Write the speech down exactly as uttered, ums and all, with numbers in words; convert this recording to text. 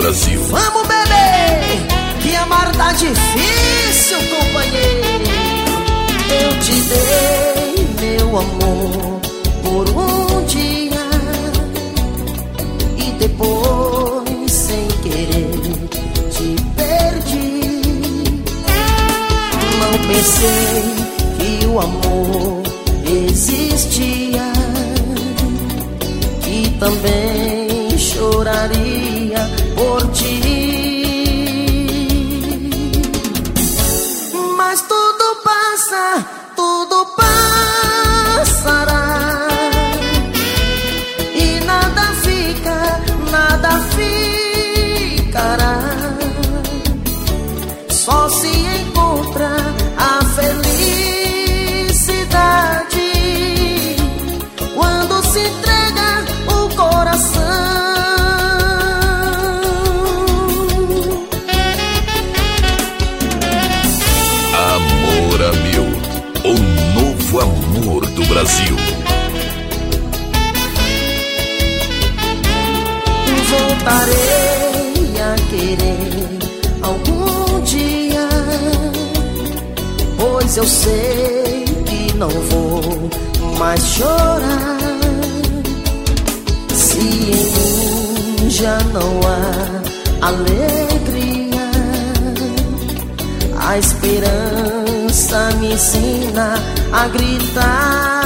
Brasil. Vamos beber, que amar tá difícil, companheiro. Eu te dei meu amor por um dia e depois, sem querer, te perdi. Não pensei que o amor existia e também choraria por ti. Mas tudo passa, tudo passará e nada fica, nada ficará. Só se encontra a felicidade quando se entrega o coração. Amor a Mil, o novo amor do Brasil. Voltarei a querer algum dia, pois eu sei que não vou mais chorar. Se em mim já não há alegria, a esperança me ensina a gritar.